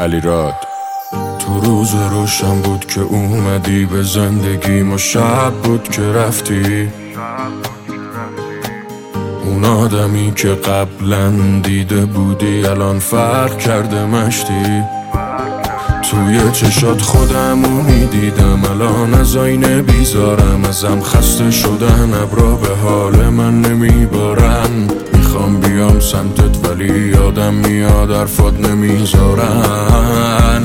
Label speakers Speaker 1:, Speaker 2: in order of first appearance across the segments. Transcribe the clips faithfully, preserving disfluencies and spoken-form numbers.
Speaker 1: علیراد. تو روز روشن بود که اومدی به زندگیم و شب بود که رفتی. اون آدمی که قبلا دیده بودی الان فرق کرده مشتی. توی چشات خودمونی دیدم، الان از آینه بیزارم. ازم خسته شدن ابرا به حال من نمیبارن. میخوام بیام سمتت ولی یادم میاد حرفات نمیذارن.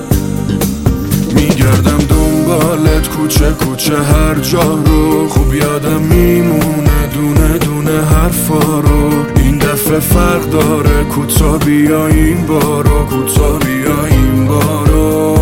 Speaker 1: میگردم دنبالت کوچه کوچه هر جا رو، خوب یادم میمونه دونه دونه حرفا رو. این دفعه فرق داره، کوتا بیا این بارو، کوتا بیا این بارو.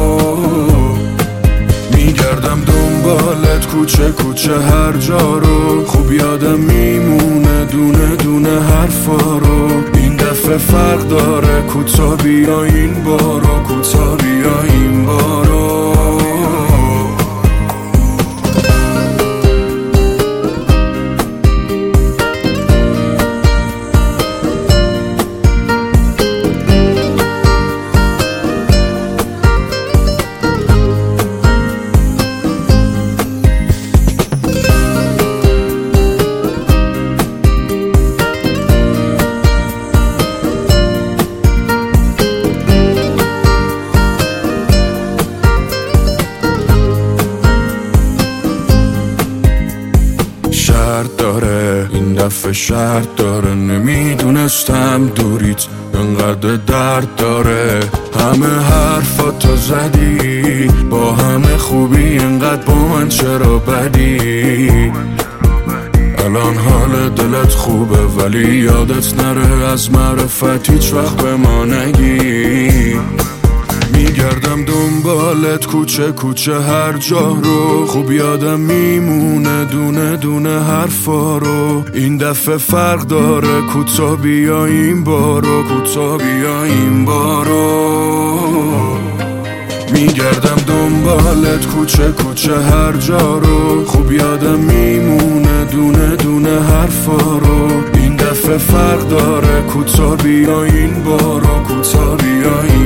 Speaker 1: میگردم دنبالت کوچه کوچه هر جا رو، خوب یادم میمونه دونه دونه حرفا رو. این دفعه فرق داره، کوتا بیا این بارو، کوتا بیا این بارو. شرط داره این دفعه شرط داره، نمیدونستم دوریت انقدر درد داره. همه حرفاتو زدی با همه خوبی، انقدر با من چرا بدی؟ الان حال دلت خوبه ولی یادت نره از معرفت هیچ وقت به ما نگی. میگردم دنبالت کوچه کوچه هر جا رو، خوب یادم میمونه دونه دونه حرفا رو. این دفعه فرق داره، کوتا بیا این بارو، کوتا بیا این بارو. میگردم دنبالت کوچه کوچه هر جا رو، خوب یادم میمونه دونه دونه حرفا رو. این دفعه فرق داره، کوتا بیا این بارو، کوتا بیا این